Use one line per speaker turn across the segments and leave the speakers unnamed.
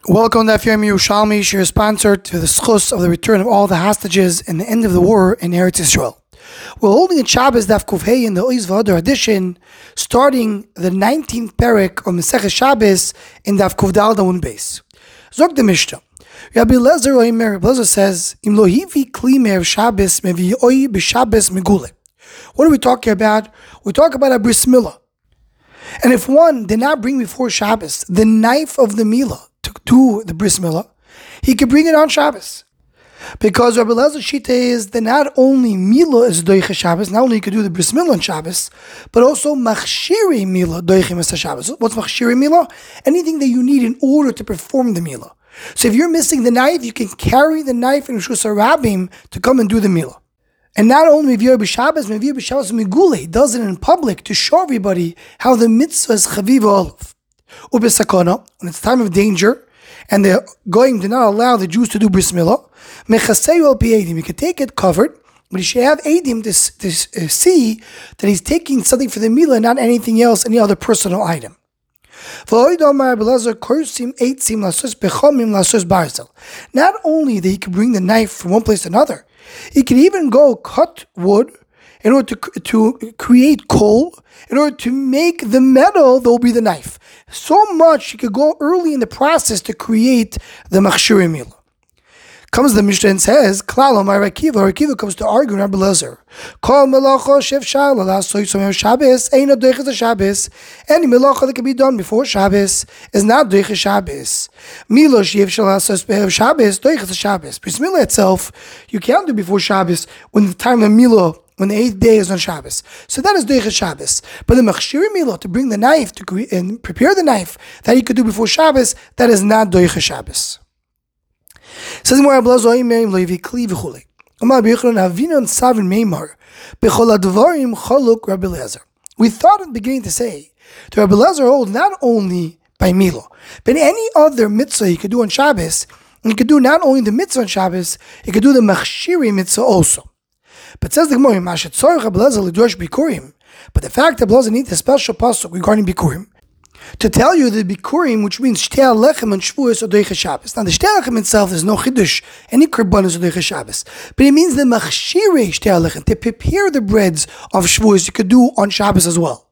Welcome to Daf Yerushalmi, share sponsor to the schus of the return of all the hostages and the end of the war in Eretz Yisrael. We're holding a Shabbos Daf Kufhei in the Oiz V'Adar edition, starting the 19th parak of Masechet Shabbos in Daf Kufdal Damun Beis. Zog the Mishnah. Rabbi Lezer says, Im lo hivi kli me'erev Shabbos mevi'oi b'Shabbos megule. What are we talking about? We talk about a bris milah. And if one did not bring before Shabbos the knife of the milah to the bris milah, he could bring it on Shabbos. Because Rabbi Elazar Shita is that not only milah is doiche Shabbos, not only you could do the bris milah on Shabbos, but also machshiri milah doiche masa Shabbos. What's machshiri milah? Anything that you need in order to perform the milah. So if you're missing the knife, you can carry the knife in Rishus HaRabim to come and do the milah. And not only Meviyah b'Shabbos Megule, he does it in public to show everybody how the mitzvah is chaviva olav. Ubesakana, when it's time of danger, and they're going to not allow the Jews to do bris milah, mechaseyu al pi edim, you can take it covered, but you should have edim to see that he's taking something for the milah, not anything else, any other personal item. Not only that he can bring the knife from one place to another, he can even go cut wood in order to create coal, in order to make the metal that will be the knife. So much he could go early in the process to create the machshiri milah. Comes the Mishnah and says, Klal Amar Rakiva comes to argue Rabbi Lezer. Kol melacha shefshal alasoy somer Shabbos eina doiches Shabbos. Any melacha that can be done before Shabbos is not doiches Shabbos. Milah shefshal alasos be'erev Shabbos doiches Shabbos. Bris milah itself you can't do before Shabbos when the time of milah, when the 8th day is on Shabbos. So that is doiches Shabbos. But the machshiri milah, to bring the knife and prepare the knife that he could do before Shabbos, that is not doiches Shabbos. Says more Ablazo Imerim Levi Kli v'chulei. Amar B'Yochanan Avinon Savin Meimar B'chol Advarim Chaluk Rabbi Lezer. We thought at the beginning to say that Rabbi Lezer holds not only by milah, but any other mitzvah he could do on Shabbos, and he could do not only the mitzvah on Shabbos, he could do the machshiri mitzvah also. But says the Gemara, Mashet Tzorich Rabbi Lezer L'Drosh Bikurim. But the fact that Rabbi Lezer needs a special pasuk regarding Bikurim, to tell you the Bikurim, which means Shtei HaLechem and Shvuos or Doiches Shabbos. Now the Shtei HaLechem itself is no Chiddush, any Korbanos or Doiches Shabbos. But it means the Machshirei Shtei HaLechem, to prepare the breads of Shvuos you could do on Shabbos as well.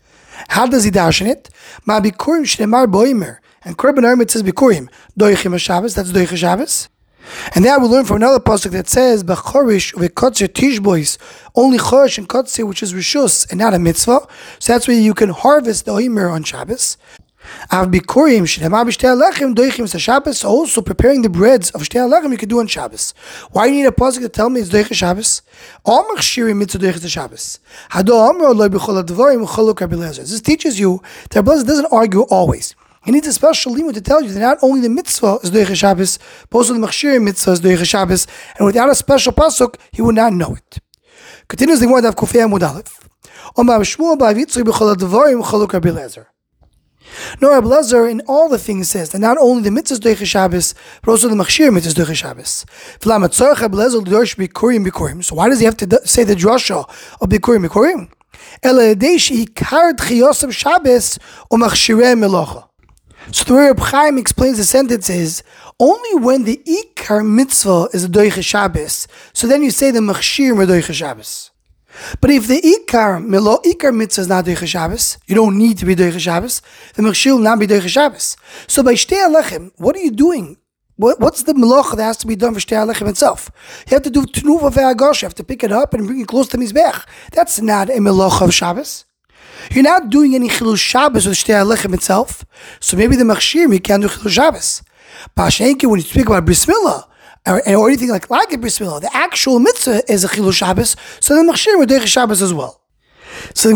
How does he dash in it? Ma Bikurim Shnemar Boimer. And Korban Armit says Bikurim, Doichim Shabbos, that's Doiches Shabbos. And then we learn from another pasuk that says B'chorish v'kotzer tishbois, only chorish and kotzer, which is rishus and not a mitzvah. So that's where you can harvest the oimer on Shabbos. Av bikurim shnemar b'shtei halechem doichim sa Shabbos. Also preparing the breads of shtei halechem you can do on Shabbos. Why do you need a pasuk to tell me it's doiches Shabbos? All machshirim mitzvah doiches Shabbos. Hado amro loy b'chol advarim chaluk Rabbi Lezer. This teaches you that Rabbi Lezer doesn't argue always. He needs a special limud to tell you that not only the mitzvah is doiches Shabbos, but also the machshir mitzvah is doiches Shabbos, and without a special pasuk, he would not know it. Continues the word of Kufei Amud Aleph. Omar Shmuel b'avitzri b'chol advarim chaluk Rabbi Lezer. No, Rabbi Lezer in all the things says that not only the mitzvah is doiches Shabbos, but also the machshir mitzvah is doiches Shabbos. V'lama tzorich Rabbi Lezer l'drosh bikurim. So why does he have to say the drasha of bikurim? Ela yedei she'ikar d'chiyosem Shabbos u'machshirei melacha. So the way Reb Chaim explains the sentence is, only when the Ikar mitzvah is a doiches Shabbos, so then you say the machshir are doiches Shabbos. But if the Ikar mitzvah is not doiches Shabbos, you don't need to be doiches Shabbos, the machshir will not be doiches Shabbos. So by Shtei HaLechem, what are you doing? What's the melacha that has to be done for Shtei HaLechem itself? You have to do Tnuva ve'agosh, you have to pick it up and bring it close to Mizbech. That's not a melacha of Shabbos. You're not doing any Chilul Shabbos with Shtei HaLechem itself, so maybe the machshir you can't do Chilul Shabbos. Pashenki, when you speak about bris milah or anything like a bris milah, the actual mitzvah is a Chilul Shabbos, so the machshir would doiches Shabbos as well. So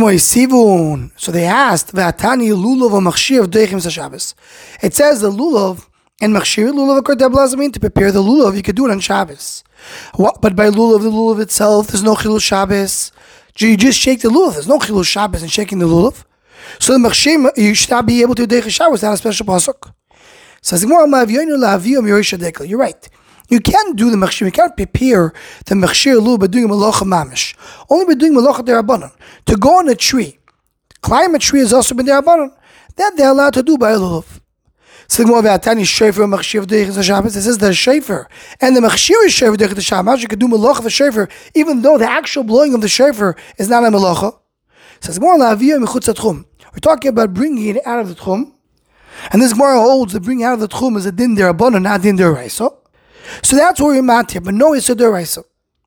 they asked, "V'atani lulav machshir doichim Shabbos." It says the lulav and machshir lulav according mean to prepare the lulav. You could do it on Shabbos, but by lulav, the lulav itself, there's no Chilul Shabbos. You just shake the lulav. There's no Chilul Shabbos in shaking the lulav. So the machshir, you should not be able to do doiches Shabbos without a special pasuk. Says you're right. You can't do the machshir. You can't prepare the machshir lulav by doing malacha mamish. Only by doing malacha derabanan. To go on a tree, climb a tree is also been derabanan. That they're allowed to do by a lulav. So more about Tani Shofar Machshir Doiches HaShabbos. It says the Shofar and the Machshir is Shofar Doiches HaShabbos. You can do Melacha of a Shofar, even though the actual blowing of the Shofar is not a Melacha. It says more La'aviyah Mechutz HaTchum. We're talking about bringing it out of the Tchum, and this Gemara holds that bringing out of the Tchum is a din derabbanan, not din deraisa. So that's where we're at here, but no, it's a deraisa.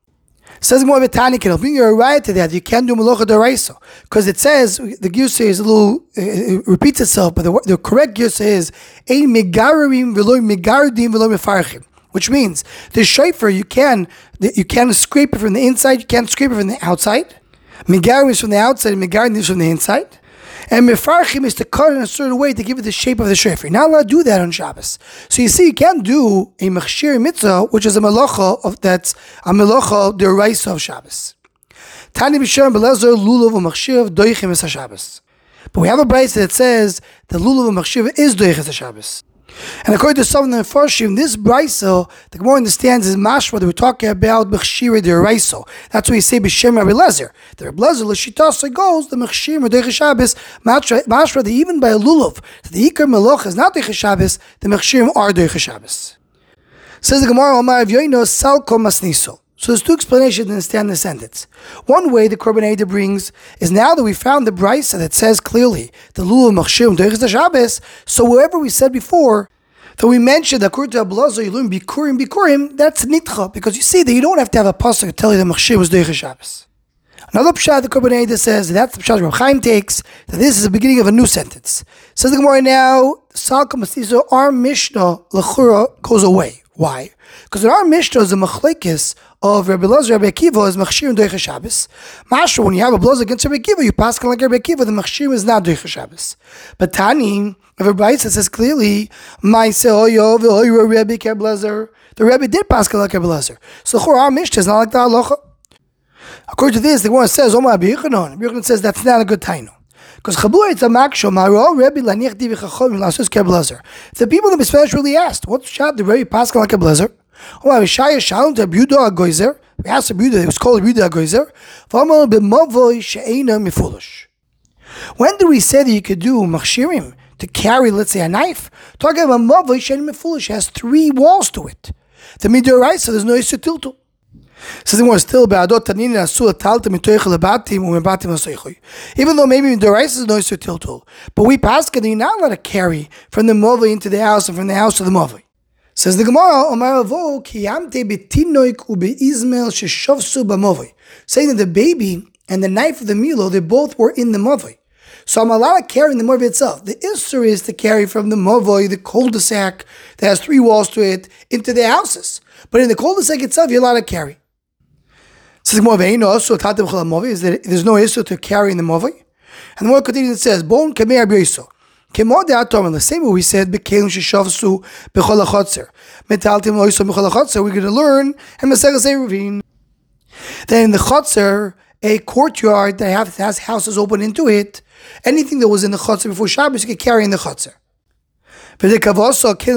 Says more Betani can bring you a right to that. You can't do Melacha deraisa because it says the Giyusa is a little it repeats itself, but the correct Giyusa is ein megarim v'lo megardim v'lo mefarchim, which means the shofar you can scrape it from the inside, you can't scrape it from the outside. Megarim is from the outside, and megardim is from the inside. And mefarchim is to cut it in a certain way to give it the shape of the shofar. You're not allowed to do that on Shabbos. So you see, you can't do a machshir mitzvah, which is a melacha that's a melacha deraisa of Shabbos. Tani b'shem belezer lulav u'machshir doichim es haShabbos. But we have a brayso that says the lulav u'machshir is doiches haShabbos. And according to some of the Mefarshim, this brayso, the Gemara understands is mashma that we're talking about mechshira deraiso. That's what we say b'shem Rabbi Lezer. The Rabbi Lezer l'shitasa goes the mechshira doiches Shabbos mashma that even by a lulav, the ikar melach is not doiches Shabbos, the mechshirim are doiches Shabbos. Says the Gemara, Omar Avyoino sal kol masniso. So there's two explanations to understand the sentence. One way the Korban Eidah brings is now that we found the brayso that says clearly the lulav machshir doiches Shabbos. So wherever we said before that we mentioned that according to Abelazar you learn bikurim, that's nitcha because you see that you don't have to have a pasuk to tell you the machshir was doiches Shabbos. Another pshat the Korban Eidah says that's the pshat Reb Chaim takes that this is the beginning of a new sentence. Says the Gemara now sal kol masniso our Mishnah lechura goes away. Why? Because in our Mishnah is a machlekes of Rabbi Elazar Rabbi Akiva is machshir and doiches Shabbos. Mashra, when you have a blows against Rabbi Akiva, you pass like Rabbi Akiva, the machshir is not doiches Shabbos. But Tani, if a brayso says clearly, Ma'aseh Oyo v'Oyro Rabbi Kablazer, the Rabbi did pass like Rabbi Elazar. So our Mishnah is not like the halacha. According to this, the one says, Omar Rabbi Yochanan says that's not a good tainu. Because Chabur it's a maksho maro Rebbe laniach divi chachom lasus keblazer. The people in the Spanish really asked, what's shot the Rebbe Pascal like a blazer? Oh, Shaya shalom to Abuda Agoizer. We asked Abuda, it was called Abuda Agoizer. V'amal b'mavoy she'ena mifulish. When did we say that you could do machshirim to carry, let's say, a knife? Talking about mavoy she'ena mifulish has 3 walls to it. The midoraisa there's no issue tiltul. Says the one still ba'adot tanina asu atalta mitoichel lebatim u'mebatim aseichoy. Even though maybe the rice is no issue tiltul, but we pass you're not allowed to carry from the movie into the house and from the house to the movie. Says the Gemara, Omar Avo kiyamte betinoik ubeizmel sheshavsu b'movie, saying that the baby and the knife of the milo they both were in the movie. So I'm allowed to carry in the movie itself. The issur is to carry from the movie, the cul-de-sac that has 3 walls to it, into the houses. But in the cul-de-sac itself, you're allowed to carry. Says is that there's no issue to carry in the movie. And the more continues it says, Bon kamer b'yiso. The same way we said, Bekelim sheshavsu b'chol hachotzer. Metaltim loiso b'chol hachotzer. We're going to learn and Maseches Eruvin. Then in the chotzer, a courtyard that has houses open into it, anything that was in the chotzer before Shabbos, you could carry in the chotzer. Is it true also by a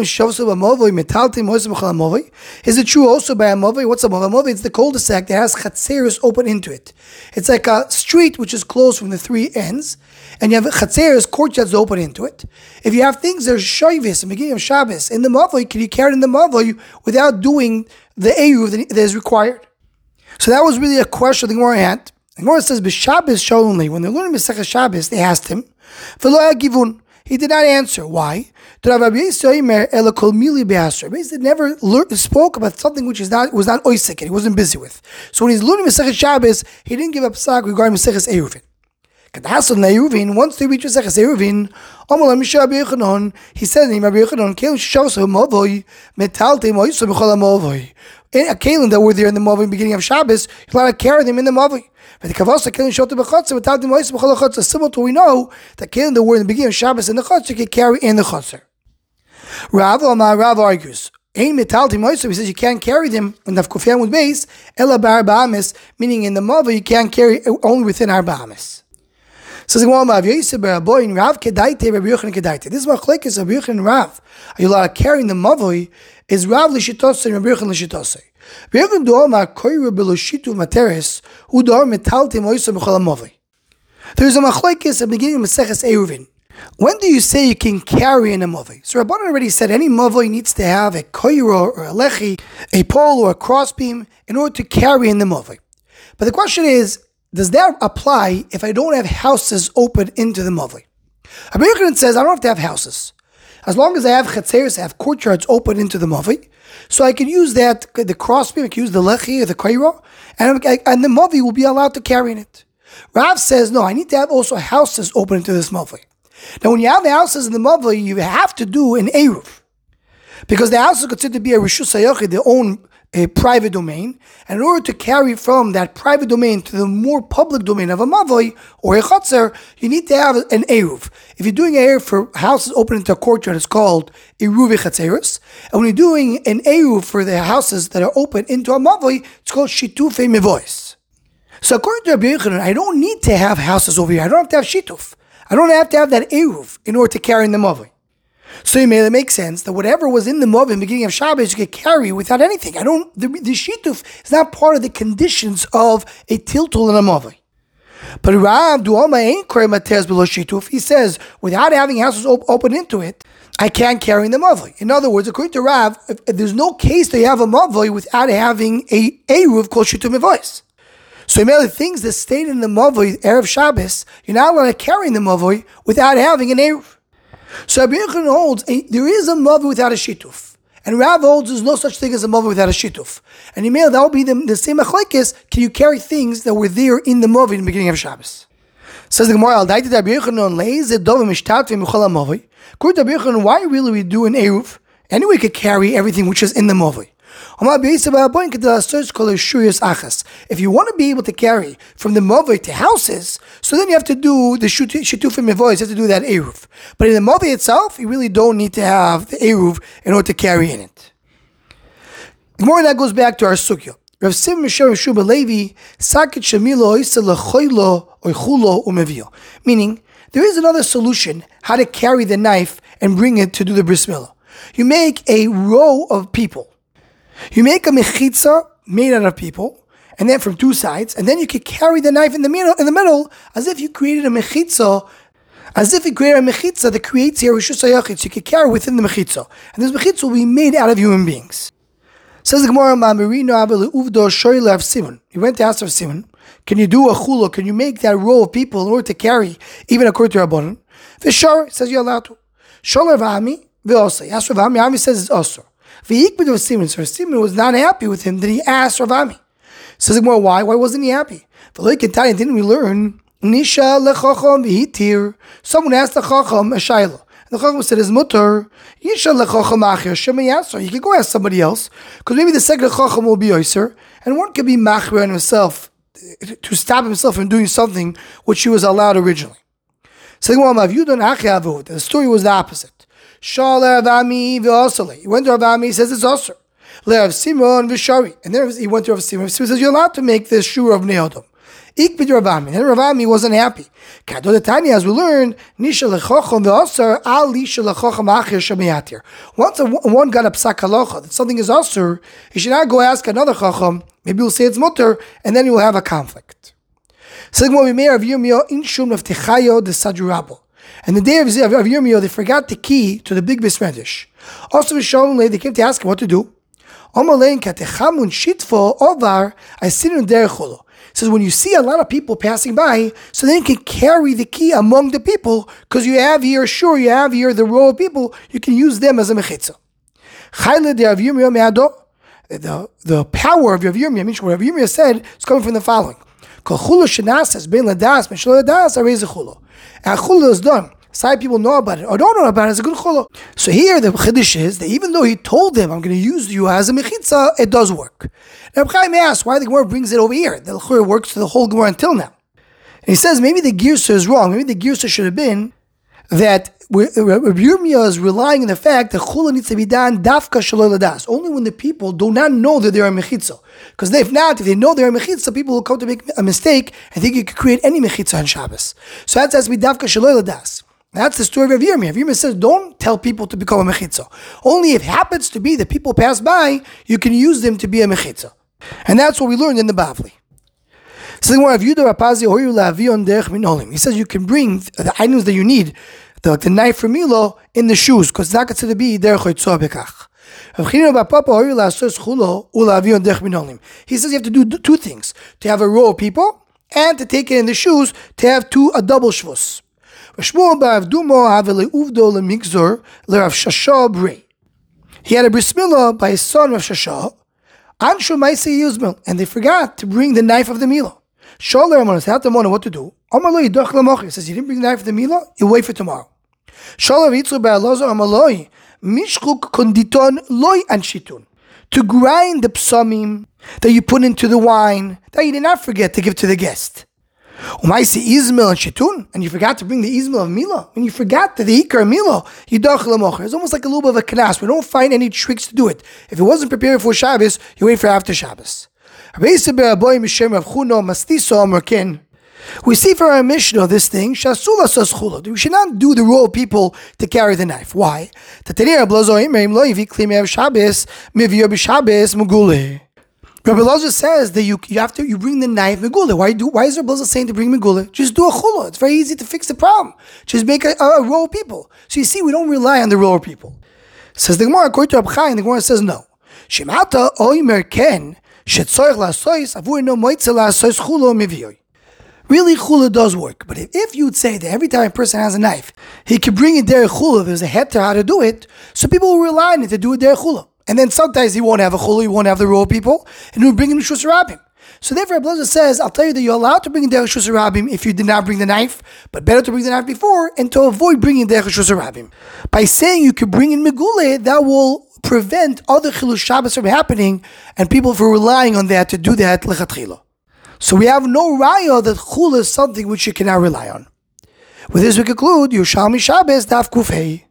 movie? What's a movie? A movie is the cul-de-sac that has chatzeros open into it. It's like a street which is closed from the 3 ends, and you have chatzeros, courtyards open into it. If you have things that are shoyvis, in the beginning of Shabbos, in the movie, can you carry in the movie without doing the eruv that is required? So that was really a question the Gemara had. The Gemara says, "B'Shabbos only." When they're learning Masechah Shabbos, they asked him, "V'lo givun." He did not answer. Why? Rabbi never spoke about something which was not oisik, and he wasn't busy with. So when he's learning Masechet Shabbos, he didn't give up sak regarding Maseches Eruvin. Once they reach Maseches Eruvin, he said to him, Rabbi Yochanan, a kalim that were there in the Mavoi beginning of Shabbos, you're allowed to carry them in the Mavoi. But the Kavasa kalim shot the b'chotzer without the mois b'chol hachotzer. Similar to what we know that kalim that were in the beginning of Shabbos in the chotzer can carry in the chotzer. Rav argues. Ein metalti mois. He says you can't carry them in the kufyan with base. Ela bar ba'amis, meaning in the Mavoi you can't carry only within our ba'amis. Says the Gemara, This is machlekes Rabbi Yochanan and Rav. Are you allowed to carry in the Mavoi? Is Rav l'shitosei and Rabbi Yochanan l'shitosei. Rabbi Yochanan do'amar koyre b'loshitu materes hu do'ar metalti moisa b'chol hamavoi. There is a machlekes at the beginning of Maseches Eruvin. When do you say you can carry in a mavoi? So Rabbanan already said any mavoi needs to have a koiro or a lechi, a pole or a crossbeam in order to carry in the mavoi. But the question is, does that apply if I don't have houses open into the mavoi? Rabbi Yochanan says I don't have to have houses. As long as I have chetzeros, I have courtyards open into the mavoi, so I can use that, the crossbeam, I can use the lechi or the koiro, and the mavoi will be allowed to carry in it. Rav says, no, I need to have also houses open into this mavoi. Now, when you have the houses in the mavoi, you have to do an eruv, because the house is considered to be a rishus hayachid, their own private domain, and in order to carry from that private domain to the more public domain of a mavoi or a chotzer, you need to have an eruv. If you're doing an eruv for houses open into a courtyard, it's called eruv chatzeros, and when you're doing an eruv for the houses that are open into a mavoi, it's called shitufei mevois. So according to Rabbi Yochanan, I don't need to have houses over here. I don't have to have shituf. I don't have to have that eruv in order to carry in the mavoi. So it makes sense that whatever was in the mavoi in the beginning of Shabbos, you could carry without anything. The shituf is not part of the conditions of a tiltul in a mavoi. But Rav Duama ain't carrying matters below shituf. He says without having houses open into it, I can't carry in the mavoi. In other words, according to Rav, if there's no case that you have a mavoi without having a eruv called shituf mevois. So the things that stayed in the mavoi Erev Shabbos, you're not allowed to carry in the mavoi without having an eruv. So Rabbi Yochanan holds there is a mavoi without a shituf, and Rav holds there's no such thing as a mavoi without a shituf. And that will be the same machlekes. Can you carry things that were there in the mavoi in the beginning of Shabbos? Says the Gemara, Al daiti Rabbi Yochanan leize dov mishtat v'muchal mavoi. According to Rabbi Yochanan, why really we do an eruv? Anyway, we could carry everything which is in the mavoi. If you want to be able to carry from the mavoi to houses, so then you have to do the shituf and mevois, you have to do that eruv. But in the mavoi itself, you really don't need to have the eruv in order to carry in it. The more that goes back to our sugya. Rav Sim Misher Shuba Levi Sakit Shamilo Isla Choilo or Chulo Umevio. Meaning, there is another solution how to carry the knife and bring it to do the bris milah. You make a row of people. You make a mechitza made out of people, and then from two sides, and then you can carry the knife in the middle, as if you created a mechitza, that creates here rishus hayachid, so you can carry within the mechitza, and this mechitza will be made out of human beings. Says the Gemara, he went to ask Rav Simon, can you do a chulo? Can you make that row of people in order to carry, even according to Rabbanan? V'shar says you're allowed to. Sholer v'ami v'osay. Ask Rav Ami says it's osur. So Rav Simon was not happy with him. Then he asked Rav Ami. Says more, why? Why wasn't he happy? Didn't we learn? Nisha lechacham v'hitir. Someone asked the chacham a shayla. The chacham said, "Is mutar yisha lechacham acher shema yasser." You can go ask somebody else, because maybe the second chacham will be yoser, and one could be machmer on himself to stop himself from doing something which he was allowed originally. So the story was the opposite. Shaler Avami v'osale. He went to Avami, he says it's osur. Le'av Simon v'shari. And then he went to Rav Simon. Simon says, you're allowed to make this shur of Neodom. Ik b'd Ravami. And Ravami wasn't happy. Kadol Tanya, as we learned, Nisha lechochom v'osar, al lisha lechochom achir shemiyatir. Once one got a psak halacha that something is osur, he should not go ask another chacham, maybe he'll say it's mutter, and then you will have a conflict. So we may have Yirmiyah in shum of Techayo de Sadurabo. And the day of Yirmiyah, they forgot the key to the big Beis Medrash. Also, they came to ask him what to do. Says when you see a lot of people passing by, so then you can carry the key among the people, because you have here the row of people, you can use them as a mechitza. The power of Rav Yirmiyah, means what Rav Yirmiyah said, is coming from the following. And chulo is done. Some people know about it or don't know about it. It's a good chulo. So here the chiddush is that even though he told them, I'm going to use you as a mechitza, it does work. Now Reb Chaim asks why the Gemara brings it over here. The L'chur works for the whole Gemara until now. And he says maybe the girsa is wrong. Maybe the girsa should have been that Rabbi Yirmiyah is relying on the fact that chulo needs to be done dafka shaloi ladas, only when the people do not know that they are mechitza. Because if they know they are mechitza, people will come to make a mistake and think you could create any mechitza on Shabbos. So that has to be dafka shaloi ladas. That's the story of Rav Yirmiyah. Rav Yirmiyah says, don't tell people to become a mechitza. Only if it happens to be that people pass by, you can use them to be a mechitza. And that's what we learned in the Bavli. So he says you can bring the items that you need the knife for Milo in the shoes, because it's not considered to be derech hoitzah bekach. He says you have to do two things: to have a row of people, and to take it in the shoes to have a double shvus. He had a bris milah by his son Rav Shasha, and they forgot to bring the knife of the milah. Sholer had to know what to do. He says, you didn't bring the knife of the milah, you wait for tomorrow. To grind the psamim that you put into the wine that you did not forget to give to the guest. And you forgot to bring the izmel of milah. When you forgot the ikar milah, it's almost like a little bit of a knas. We don't find any tricks to do it. If it wasn't prepared for Shabbos, you wait for after Shabbos. We see for our Mishnah this thing, we should not do the row of people to carry the knife. Why? Rabbi Elazar says that you bring the knife megula. Why is Rabbi Elazar saying to bring megula? Just do a chula. It's very easy to fix the problem. Just make a row of people. So you see, we don't rely on the row of people. Says the Gemara, according to Rab Chaim, the Gemara says no. Shemata oimer ken shetzoich lasois avur no moitze lasois chula miviyoi. Really, chula does work. But if you would say that every time a person has a knife, he can bring it there chula, there's a heter how to do it, so people will rely on it to do it there chula. And then sometimes he won't have a chula, he won't have the row of people, and he'll bring in Shus Rabim. So therefore, Rabbi Elazar says, I'll tell you that you're allowed to bring in Derech Shus Rabim if you did not bring the knife, but better to bring the knife before and to avoid bringing Derech Shus Rabim. By saying you could bring in Megule, that will prevent other Chilul Shabbos from happening and people from relying on that to do that lechatchila. So we have no raya that chula is something which you cannot rely on. With this we conclude Yerushalmi Shabbos Daf Kuf Hey.